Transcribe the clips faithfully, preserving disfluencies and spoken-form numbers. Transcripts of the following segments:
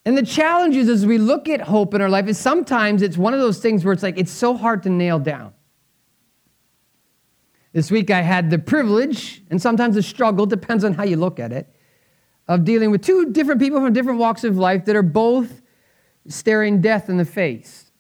And the challenge is, as we look at hope in our life, is sometimes it's one of those things where it's like, it's so hard to nail down. This week I had the privilege, and sometimes the struggle, depends on how you look at it, of dealing with two different people from different walks of life that are both staring death in the face.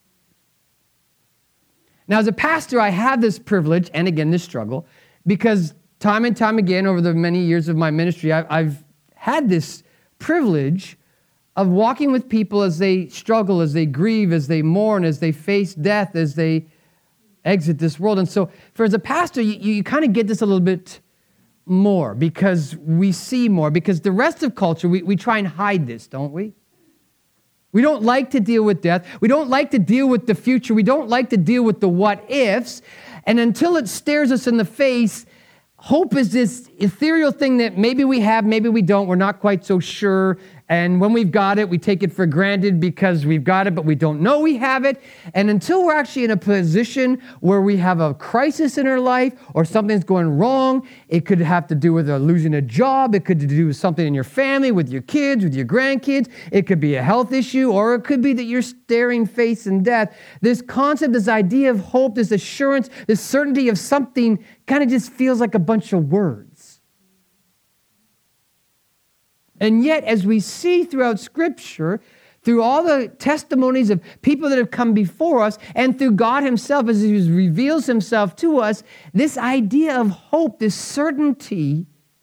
Now, as a pastor, I have this privilege, and again, this struggle, because time and time again, over the many years of my ministry, I've, I've had this privilege of walking with people as they struggle, as they grieve, as they mourn, as they face death, as they exit this world. And so, for as a pastor, you, you kind of get this a little bit more because we see more, because the rest of culture, we, we try and hide this, don't we? We don't like to deal with death. We don't like to deal with the future. We don't like to deal with the what ifs. And until it stares us in the face, hope is this ethereal thing that maybe we have, maybe we don't. We're not quite so sure. And when we've got it, we take it for granted because we've got it, but we don't know we have it. And until we're actually in a position where we have a crisis in our life or something's going wrong, it could have to do with uh, losing a job. It could do with something in your family, with your kids, with your grandkids. It could be a health issue, or it could be that you're staring face in death. This concept, this idea of hope, this assurance, this certainty of something kind of just feels like a bunch of words. And yet, as we see throughout Scripture, through all the testimonies of people that have come before us, and through God himself as he reveals himself to us, this idea of hope, this certainty,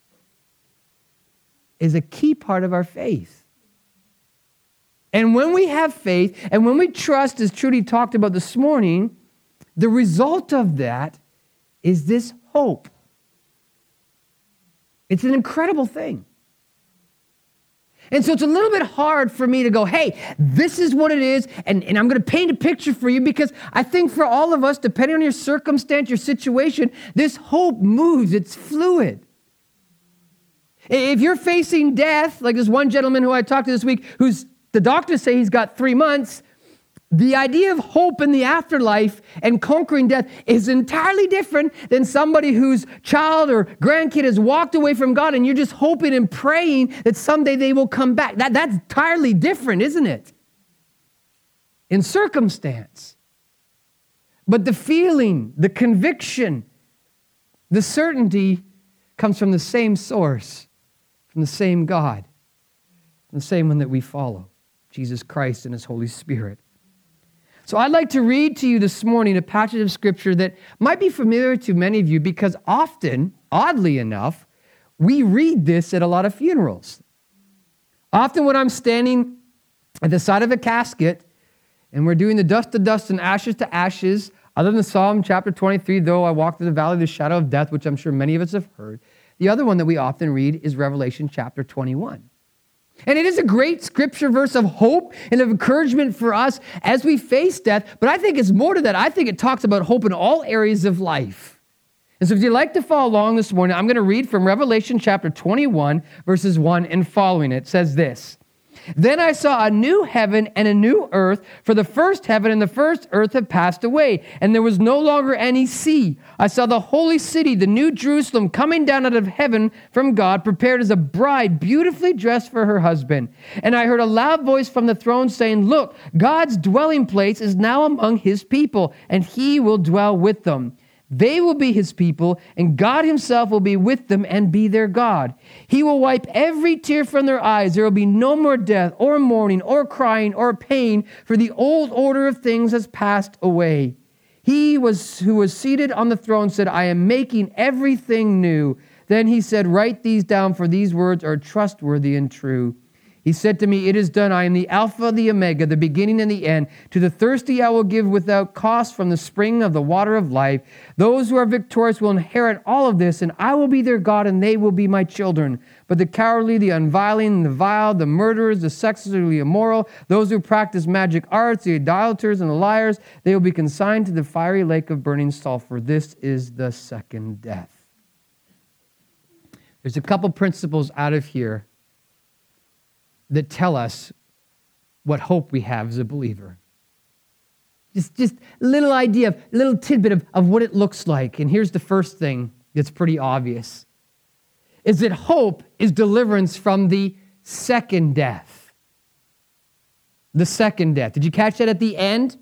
is a key part of our faith. And when we have faith, and when we trust, as Trudy talked about this morning, the result of that is this hope. It's an incredible thing. And so it's a little bit hard for me to go, hey, this is what it is, and, and I'm going to paint a picture for you, because I think for all of us, depending on your circumstance, your situation, this hope moves. It's fluid. If you're facing death, like this one gentleman who I talked to this week, who's the doctors say he's got three months, the idea of hope in the afterlife and conquering death is entirely different than somebody whose child or grandkid has walked away from God and you're just hoping and praying that someday they will come back. That, that's entirely different, isn't it? In circumstance. But the feeling, the conviction, the certainty comes from the same source, from the same God, the same one that we follow, Jesus Christ and his Holy Spirit. So I'd like to read to you this morning a passage of Scripture that might be familiar to many of you, because often, oddly enough, we read this at a lot of funerals. Often when I'm standing at the side of a casket and we're doing the dust to dust and ashes to ashes, other than Psalm chapter twenty-three, though I walk through the valley of the shadow of death, which I'm sure many of us have heard, the other one that we often read is Revelation chapter twenty-one. And it is a great scripture verse of hope and of encouragement for us as we face death. But I think it's more to that. I think it talks about hope in all areas of life. And so if you'd like to follow along this morning, I'm going to read from Revelation chapter twenty-one, verses one and following. It says this: Then I saw a new heaven and a new earth, for the first heaven and the first earth had passed away, and there was no longer any sea. I saw the holy city, the new Jerusalem, coming down out of heaven from God, prepared as a bride, beautifully dressed for her husband. And I heard a loud voice from the throne saying, Look, God's dwelling place is now among his people, and he will dwell with them. They will be his people, and God himself will be with them and be their God. He will wipe every tear from their eyes. There will be no more death or mourning or crying or pain, for the old order of things has passed away. He was who was seated on the throne said, I am making everything new. Then he said, Write these down, for these words are trustworthy and true. He said to me, It is done. I am the Alpha, the Omega, the beginning and the end. To the thirsty I will give without cost from the spring of the water of life. Those who are victorious will inherit all of this, and I will be their God, and they will be my children. But the cowardly, the unviolent, the vile, the murderers, the sexually immoral, those who practice magic arts, the idolaters, and the liars, they will be consigned to the fiery lake of burning sulfur. This is the second death. There's a couple principles out of here that tell us what hope we have as a believer. Just, just a little idea, a little tidbit of, of what it looks like. And here's the first thing that's pretty obvious, is that hope is deliverance from the second death. the second death. Did you catch that at the end?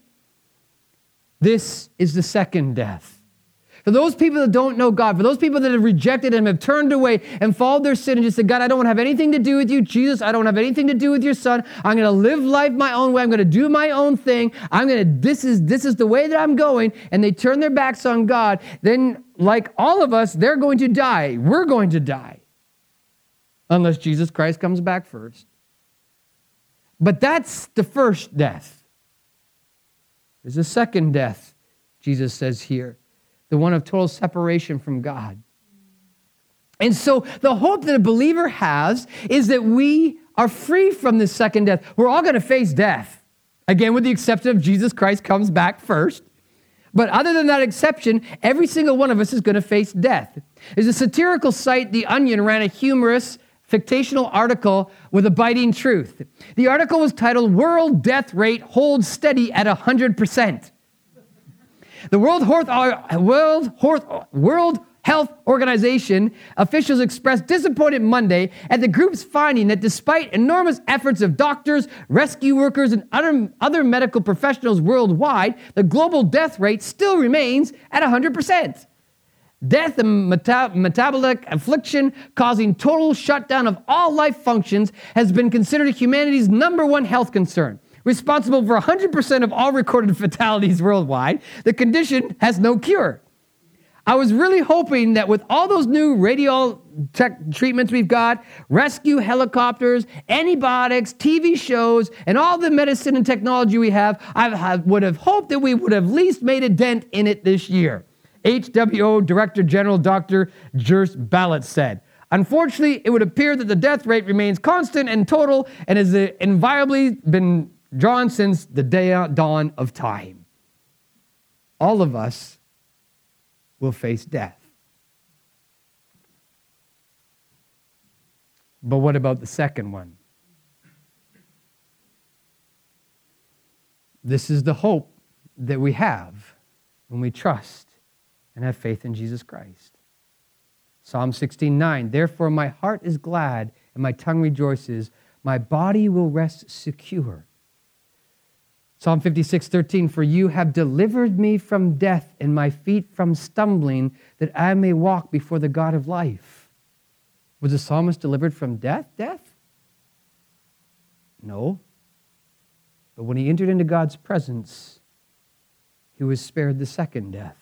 This is the second death. For those people that don't know God, for those people that have rejected Him, have turned away and followed their sin and just said, God, I don't want to have anything to do with you. Jesus, I don't have anything to do with your Son. I'm going to live life my own way. I'm going to do my own thing. I'm going to, this is, this is the way that I'm going. And they turn their backs on God. Then, like all of us, they're going to die. We're going to die. Unless Jesus Christ comes back first. But that's the first death. There's a second death, Jesus says here. The one of total separation from God. And so the hope that a believer has is that we are free from this second death. We're all going to face death. Again, with the exception of Jesus Christ comes back first. But other than that exception, every single one of us is going to face death. There's a satirical site, The Onion, ran a humorous, fictional article with a biting truth. The article was titled, World Death Rate Holds Steady at one hundred percent. The World Health, World, World Health Organization officials expressed disappointment Monday at the group's finding that despite enormous efforts of doctors, rescue workers, and other, other medical professionals worldwide, the global death rate still remains at one hundred percent. Death and meta- metabolic affliction causing total shutdown of all life functions has been considered humanity's number one health concern. Responsible for one hundred percent of all recorded fatalities worldwide, the condition has no cure. I was really hoping that with all those new radio tech treatments we've got, rescue helicopters, antibiotics, T V shows, and all the medicine and technology we have, I would have hoped that we would have at least made a dent in it this year. H W O Director General Doctor Gers Ballat said. Unfortunately, it would appear that the death rate remains constant and total and has invariably been drawn since the day dawn of time. All of us will face death. But what about the second one? This is the hope that we have when we trust and have faith in Jesus Christ. Psalm sixteen nine, therefore my heart is glad and my tongue rejoices. My body will rest secure. Psalm fifty-six thirteen, for you have delivered me from death and my feet from stumbling, that I may walk before the God of life. Was the psalmist delivered from death? Death? No. But when he entered into God's presence, he was spared the second death.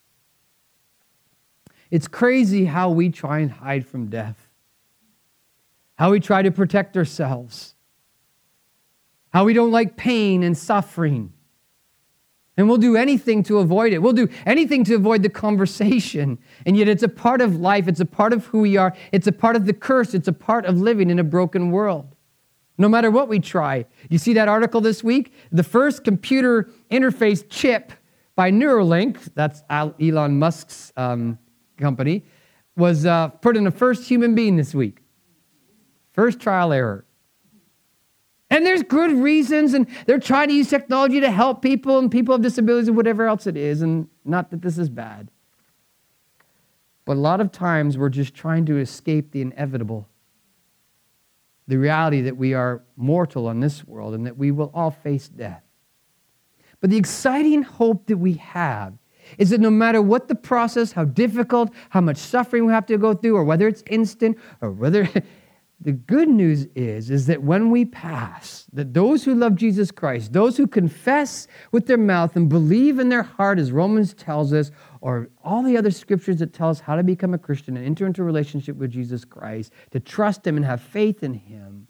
It's crazy how we try and hide from death, how we try to protect ourselves, how we don't like pain and suffering, and we'll do anything to avoid it. We'll do anything to avoid the conversation, and yet it's a part of life. It's a part of who we are. It's a part of the curse. It's a part of living in a broken world. No matter what we try. You see that article this week? The first computer interface chip by Neuralink, that's Elon Musk's um, company, was uh, put in the first human being this week. First trial error. And there's good reasons, and they're trying to use technology to help people and people with disabilities and whatever else it is, and not that this is bad. But a lot of times we're just trying to escape the inevitable, the reality that we are mortal in this world and that we will all face death. But the exciting hope that we have is that no matter what the process, how difficult, how much suffering we have to go through, or whether it's instant, or whether... The good news is, is that when we pass, that those who love Jesus Christ, those who confess with their mouth and believe in their heart, as Romans tells us, or all the other scriptures that tell us how to become a Christian and enter into a relationship with Jesus Christ, to trust Him and have faith in Him,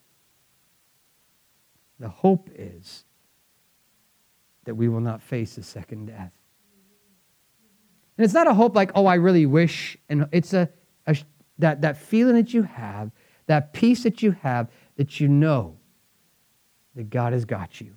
the hope is that we will not face a second death. And it's not a hope like, oh, I really wish, and it's a, a that, that feeling that you have, that peace that you have, that you know that God has got you.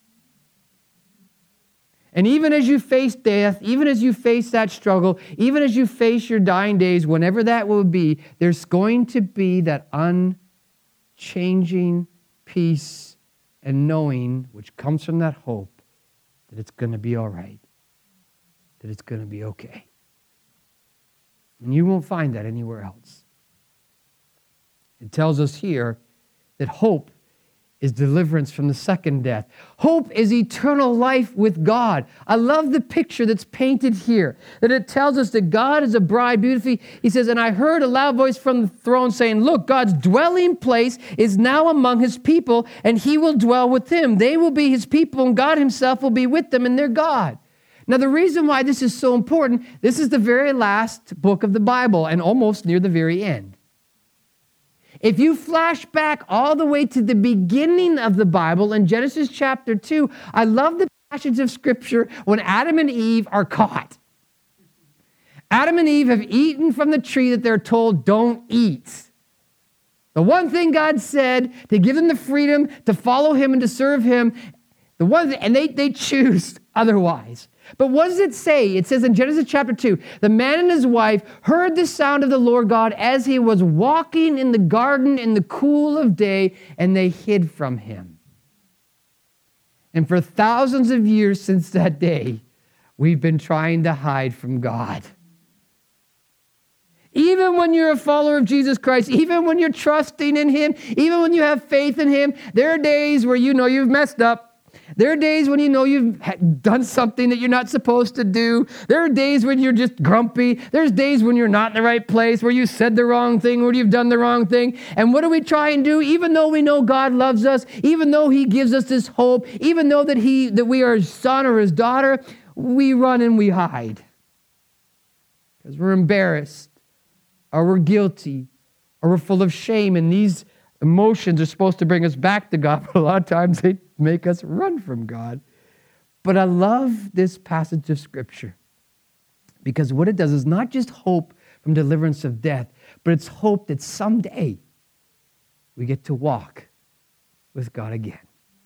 And even as you face death, even as you face that struggle, even as you face your dying days, whenever that will be, there's going to be that unchanging peace and knowing, which comes from that hope, that it's going to be all right, that it's going to be okay. And you won't find that anywhere else. It tells us here that hope is deliverance from the second death. Hope is eternal life with God. I love the picture that's painted here, that it tells us that God is a bride beautifully. He says, and I heard a loud voice from the throne saying, look, God's dwelling place is now among his people, and he will dwell with them. They will be his people, and God himself will be with them, and their God. Now, the reason why this is so important, this is the very last book of the Bible, and almost near the very end. If you flash back all the way to the beginning of the Bible in Genesis chapter two, I love the passage of Scripture when Adam and Eve are caught. Adam and Eve have eaten from the tree that they're told don't eat. The one thing God said to give them the freedom to follow him and to serve him, the one thing, and they, they choose otherwise. But what does it say? It says in Genesis chapter two, the man and his wife heard the sound of the Lord God as he was walking in the garden in the cool of day, and they hid from him. And for thousands of years since that day, we've been trying to hide from God. Even when you're a follower of Jesus Christ, even when you're trusting in him, even when you have faith in him, there are days where you know you've messed up. There are days when you know you've done something that you're not supposed to do. There are days when you're just grumpy. There's days when you're not in the right place, where you said the wrong thing, where you've done the wrong thing. And what do we try and do? Even though we know God loves us, even though he gives us this hope, even though that he that we are his son or his daughter, we run and we hide. Because we're embarrassed, or we're guilty, or we're full of shame. And these emotions are supposed to bring us back to God, but a lot of times they make us run from God. But I love this passage of Scripture because what it does is not just hope from deliverance of death, but it's hope that someday we get to walk with God again.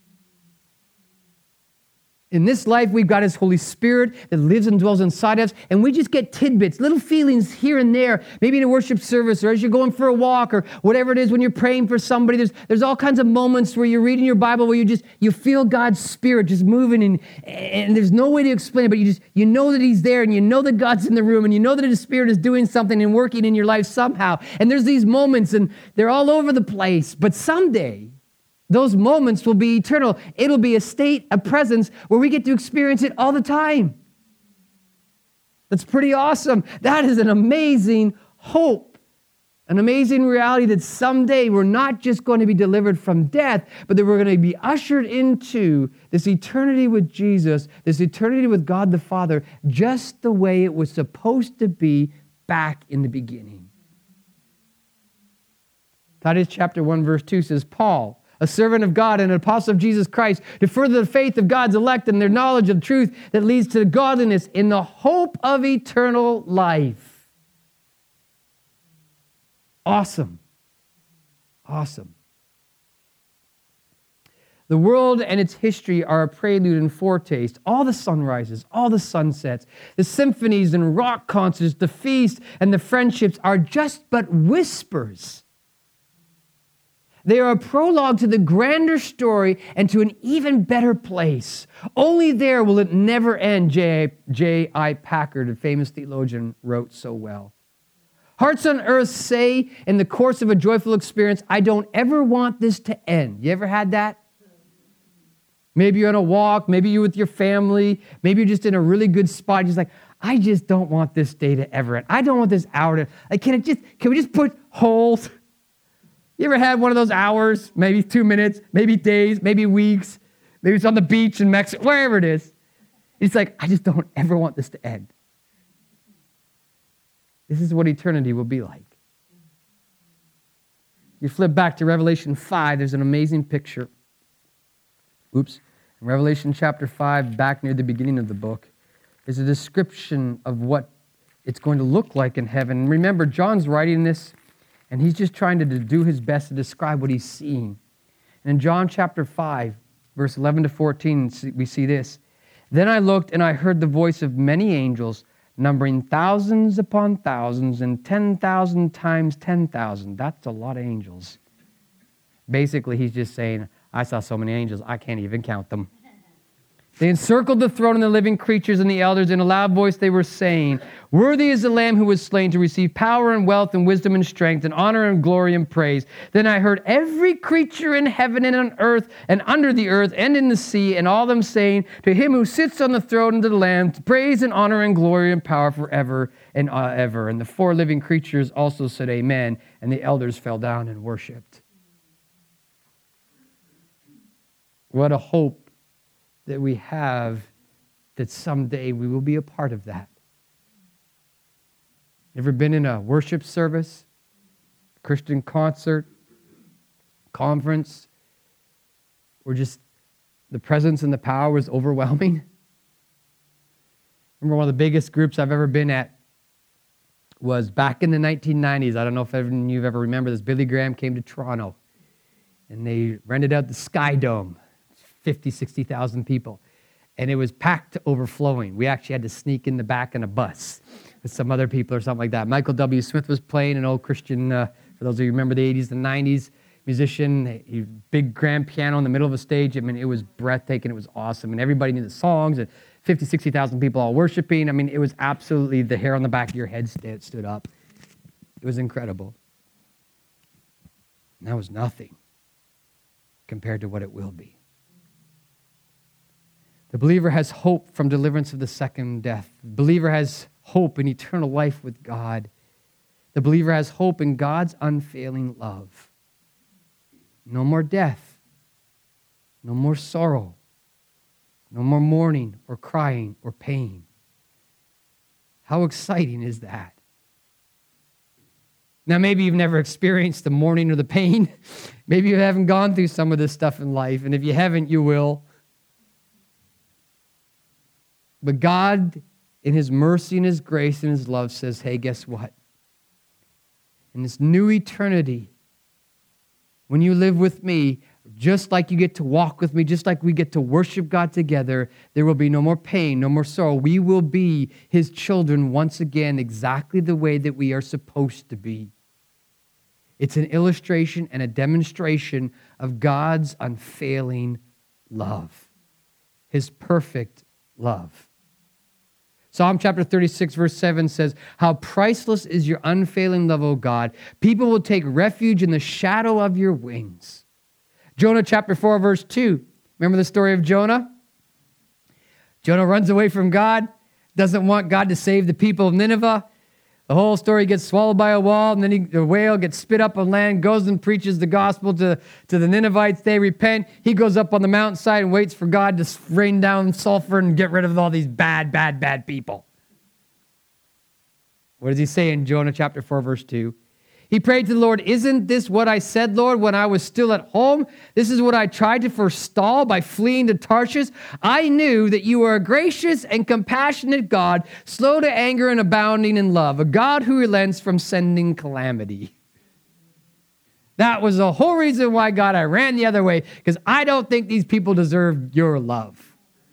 In this life, we've got his Holy Spirit that lives and dwells inside us, and we just get tidbits, little feelings here and there, maybe in a worship service or as you're going for a walk or whatever it is when you're praying for somebody. There's, there's all kinds of moments where you're reading your Bible where you just, you feel God's Spirit just moving, and, and there's no way to explain it, but you just, you know that he's there, and you know that God's in the room, and you know that his Spirit is doing something and working in your life somehow. And there's these moments, and they're all over the place, but someday, those moments will be eternal. It'll be a state, a presence where we get to experience it all the time. That's pretty awesome. That is an amazing hope, an amazing reality that someday we're not just going to be delivered from death, but that we're going to be ushered into this eternity with Jesus, this eternity with God the Father, just the way it was supposed to be back in the beginning. Titus chapter one, verse two says, Paul, a servant of God and an apostle of Jesus Christ, to further the faith of God's elect and their knowledge of truth that leads to godliness in the hope of eternal life. Awesome. Awesome. The world and its history are a prelude and foretaste. All the sunrises, all the sunsets, the symphonies and rock concerts, the feasts and the friendships are just but whispers. They are a prologue to the grander story and to an even better place. Only there will it never end, J I Packer, a famous theologian, wrote so well. Hearts on earth say in the course of a joyful experience, I don't ever want this to end. You ever had that? Maybe you're on a walk, maybe you're with your family, maybe you're just in a really good spot. You're just like, I just don't want this day to ever end. I don't want this hour to, like, can it just, can we just put holes? You ever had one of those hours, maybe two minutes, maybe days, maybe weeks, maybe it's on the beach in Mexico, wherever it is. It's like, I just don't ever want this to end. This is what eternity will be like. You flip back to Revelation five, there's an amazing picture. Oops. In Revelation chapter five, back near the beginning of the book, is a description of what it's going to look like in heaven. Remember, John's writing this, and he's just trying to do his best to describe what he's seeing. And in John chapter five, verse eleven to fourteen, we see this. Then I looked, and I heard the voice of many angels, numbering thousands upon thousands and ten thousand times ten thousand. That's a lot of angels. Basically, he's just saying, I saw so many angels, I can't even count them. They encircled the throne and the living creatures and the elders. In a loud voice they were saying, "Worthy is the Lamb who was slain to receive power and wealth and wisdom and strength and honor and glory and praise." Then I heard every creature in heaven and on earth and under the earth and in the sea, and all them saying, "To him who sits on the throne and to the Lamb, praise and honor and glory and power forever and ever." And the four living creatures also said, "Amen." And the elders fell down and worshiped. What a hope that we have that someday we will be a part of that. Ever been in a worship service, Christian concert, conference, where just the presence and the power was overwhelming? Remember, one of the biggest groups I've ever been at was back in the nineteen nineties. I don't know if any of you ever remember this. Billy Graham came to Toronto, and they rented out the Sky Dome. fifty, sixty thousand people. And it was packed to overflowing. We actually had to sneak in the back in a bus with some other people or something like that. Michael W. Smith was playing, an old Christian, uh, for those of you who remember the eighties and nineties, musician, he, big grand piano in the middle of a stage. I mean, it was breathtaking. It was awesome. And everybody knew the songs, and fifty, sixty thousand people all worshiping. I mean, it was absolutely, the hair on the back of your head st- stood up. It was incredible. And that was nothing compared to what it will be. The believer has hope from deliverance of the second death. The believer has hope in eternal life with God. The believer has hope in God's unfailing love. No more death. No more sorrow. No more mourning or crying or pain. How exciting is that? Now, maybe you've never experienced the mourning or the pain. Maybe you haven't gone through some of this stuff in life, and if you haven't, you will. But God, in his mercy and his grace and his love, says, hey, guess what? In this new eternity, when you live with me, just like you get to walk with me, just like we get to worship God together, there will be no more pain, no more sorrow. We will be his children once again, exactly the way that we are supposed to be. It's an illustration and a demonstration of God's unfailing love, his perfect love. Psalm chapter thirty-six, verse seven says, how priceless is your unfailing love, O God. People will take refuge in the shadow of your wings. Jonah chapter four, verse two. Remember the story of Jonah? Jonah runs away from God, doesn't want God to save the people of Nineveh. The whole story gets swallowed by a wall, and then he, the whale gets spit up on land, goes and preaches the gospel to, to the Ninevites. They repent. He goes up on the mountainside and waits for God to rain down sulfur and get rid of all these bad, bad, bad people. What does he say in Jonah chapter four, verse two? He prayed to the Lord, isn't this what I said, Lord, when I was still at home? This is what I tried to forestall by fleeing to Tarshish. I knew that you are a gracious and compassionate God, slow to anger and abounding in love, a God who relents from sending calamity. That was the whole reason why, God, I ran the other way, because I don't think these people deserve your love.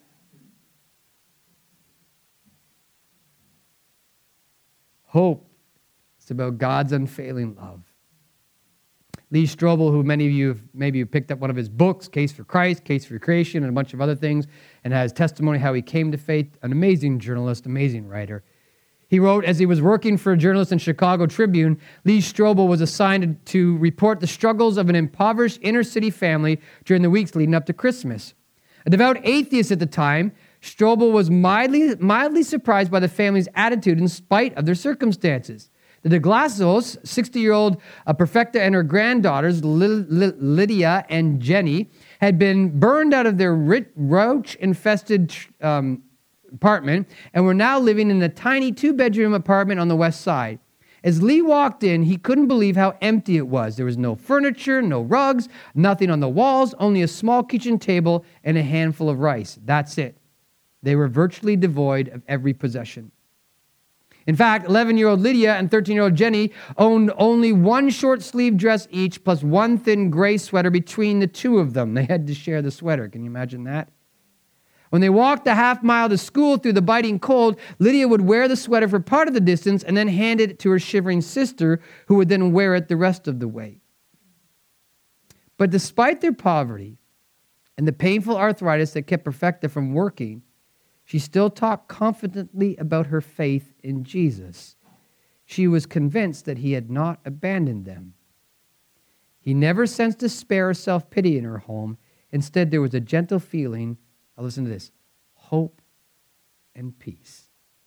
Hope. It's about God's unfailing love. Lee Strobel, who many of you have maybe picked up one of his books, Case for Christ, Case for Creation, and a bunch of other things, and has testimony how he came to faith, an amazing journalist, amazing writer. He wrote, as he was working for a journalist in Chicago Tribune, Lee Strobel was assigned to report the struggles of an impoverished inner-city family during the weeks leading up to Christmas. A devout atheist at the time, Strobel was mildly, mildly surprised by the family's attitude in spite of their circumstances. The de Glassos, sixty-year-old uh, perfecta, and her granddaughters, L- L- Lydia and Jenny, had been burned out of their roach-infested um, apartment and were now living in a tiny two-bedroom apartment on the west side. As Lee walked in, he couldn't believe how empty it was. There was no furniture, no rugs, nothing on the walls, only a small kitchen table and a handful of rice. That's it. They were virtually devoid of every possession. In fact, eleven-year-old Lydia and thirteen-year-old Jenny owned only one short-sleeved dress each, plus one thin gray sweater between the two of them. They had to share the sweater. Can you imagine that? When they walked a half mile to school through the biting cold, Lydia would wear the sweater for part of the distance and then hand it to her shivering sister, who would then wear it the rest of the way. But despite their poverty, and the painful arthritis that kept Perfecta from working, she still talked confidently about her faith in Jesus. She was convinced that he had not abandoned them. He never sensed despair or self-pity in her home. Instead, there was a gentle feeling, now listen to this, hope and peace.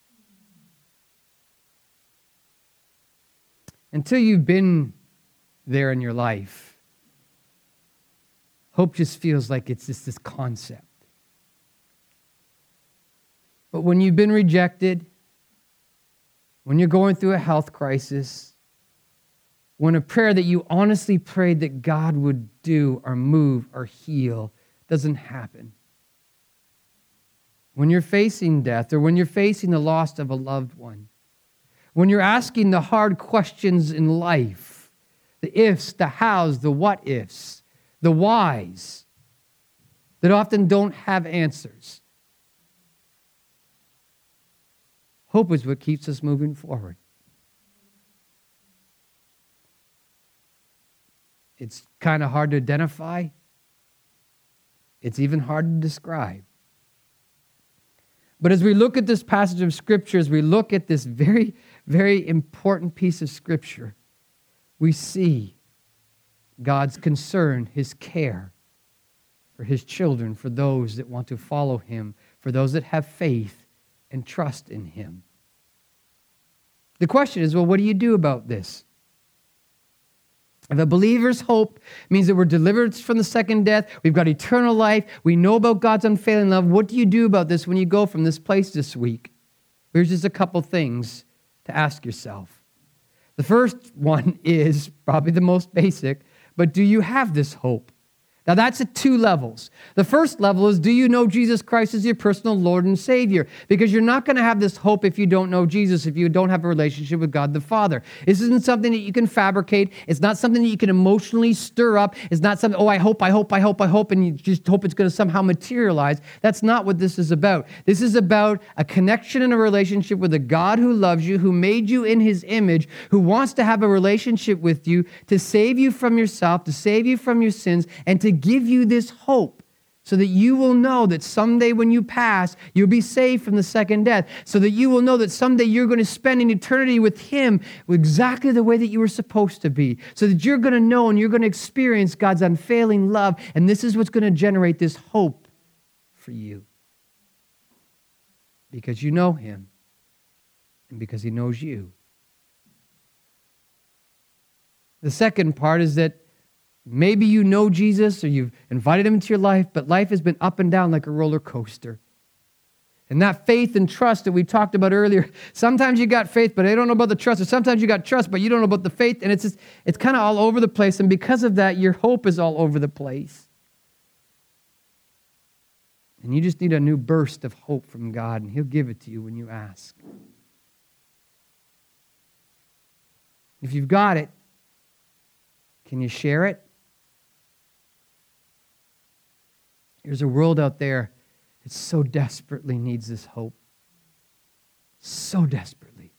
Until you've been there in your life, hope just feels like it's just this concept. But when you've been rejected, when you're going through a health crisis, when a prayer that you honestly prayed that God would do or move or heal doesn't happen, when you're facing death or when you're facing the loss of a loved one, when you're asking the hard questions in life, the ifs, the hows, the what ifs, the whys, that often don't have answers, hope is what keeps us moving forward. It's kind of hard to identify. It's even hard to describe. But as we look at this passage of Scripture, as we look at this very, very important piece of Scripture, we see God's concern, His care for His children, for those that want to follow Him, for those that have faith and trust in Him. The question is, well, what do you do about this? If a believer's hope means that we're delivered from the second death, we've got eternal life, we know about God's unfailing love, what do you do about this when you go from this place this week? Here's just a couple things to ask yourself. The first one is probably the most basic, but do you have this hope? Now that's at two levels. The first level is, do you know Jesus Christ as your personal Lord and Savior? Because you're not going to have this hope if you don't know Jesus, if you don't have a relationship with God the Father. This isn't something that you can fabricate. It's not something that you can emotionally stir up. It's not something, oh, I hope, I hope, I hope, I hope, and you just hope it's going to somehow materialize. That's not what this is about. This is about a connection and a relationship with a God who loves you, who made you in His image, who wants to have a relationship with you to save you from yourself, to save you from your sins, and to give you this hope so that you will know that someday when you pass, you'll be saved from the second death, so that you will know that someday you're going to spend an eternity with Him exactly the way that you were supposed to be, so that you're going to know and you're going to experience God's unfailing love, and this is what's going to generate this hope for you. Because you know Him and because He knows you. The second part is that maybe you know Jesus or you've invited Him into your life, but life has been up and down like a roller coaster. And that faith and trust that we talked about earlier, sometimes you got faith, but I don't know about the trust. Or sometimes you got trust, but you don't know about the faith. And it's just, it's kind of all over the place. And because of that, your hope is all over the place. And you just need a new burst of hope from God, and He'll give it to you when you ask. If you've got it, can you share it? There's a world out there that so desperately needs this hope. So desperately.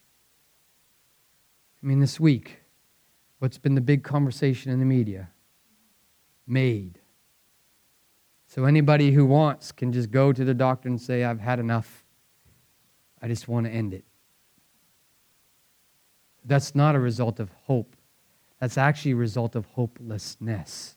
I mean, this week, what's been the big conversation in the media? MAID. So anybody who wants can just go to the doctor and say, I've had enough. I just want to end it. That's not a result of hope. That's actually a result of hopelessness.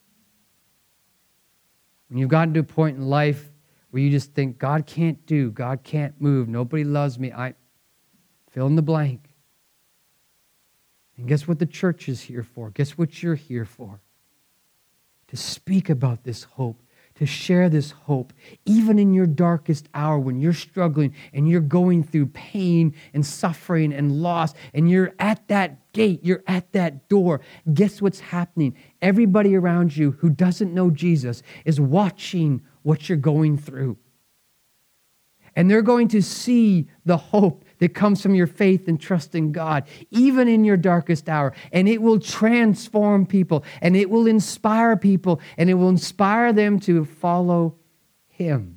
When you've gotten to a point in life where you just think, God can't do, God can't move, nobody loves me, I fill in the blank. And guess what the church is here for? Guess what you're here for? To speak about this hope, to share this hope, even in your darkest hour when you're struggling and you're going through pain and suffering and loss, and you're at that gate, you're at that door. Guess what's happening? Everybody around you who doesn't know Jesus is watching what you're going through. And they're going to see the hope that comes from your faith and trust in God, even in your darkest hour. And it will transform people, and it will inspire people, and it will inspire them to follow Him.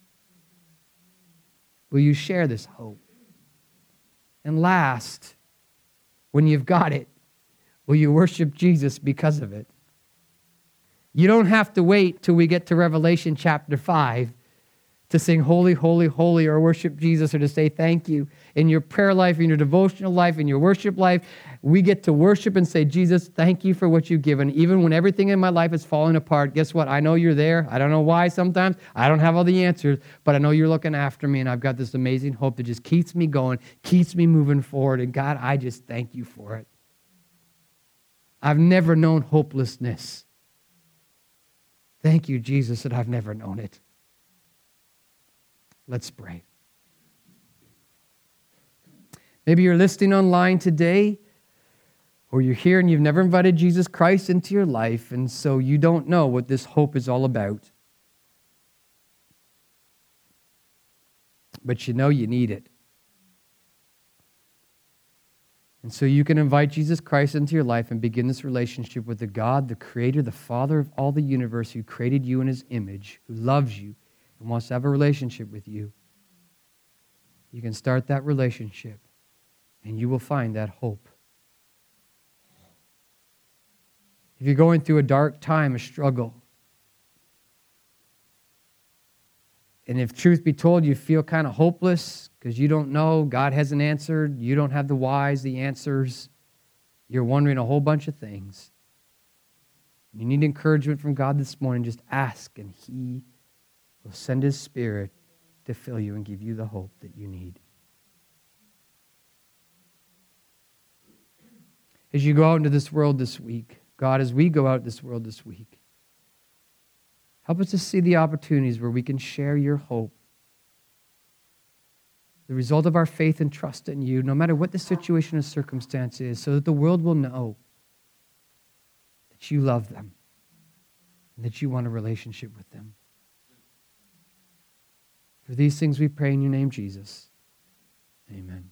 Will you share this hope? And last, when you've got it, will you worship Jesus because of it? You don't have to wait till we get to Revelation chapter five to sing holy, holy, holy, or worship Jesus, or to say thank you. In your prayer life, in your devotional life, in your worship life, we get to worship and say, Jesus, thank you for what you've given. Even when everything in my life is falling apart, guess what? I know you're there. I don't know why sometimes. I don't have all the answers, but I know you're looking after me, and I've got this amazing hope that just keeps me going, keeps me moving forward. And God, I just thank you for it. I've never known hopelessness. Thank you, Jesus, that I've never known it. Let's pray. Maybe you're listening online today, or you're here and you've never invited Jesus Christ into your life, and so you don't know what this hope is all about. But you know you need it. And so you can invite Jesus Christ into your life and begin this relationship with the God, the Creator, the Father of all the universe, who created you in His image, who loves you and wants to have a relationship with you. You can start that relationship, and you will find that hope. If you're going through a dark time, a struggle, and if truth be told, you feel kind of hopeless because you don't know, God hasn't answered, you don't have the whys, the answers, you're wondering a whole bunch of things. You need encouragement from God this morning, just ask, and He will send His Spirit to fill you and give you the hope that you need. As you go out into this world this week, God, as we go out this world this week, help us to see the opportunities where we can share your hope, the result of our faith and trust in you, no matter what the situation or circumstance is, so that the world will know that you love them and that you want a relationship with them. For these things we pray in your name, Jesus. Amen.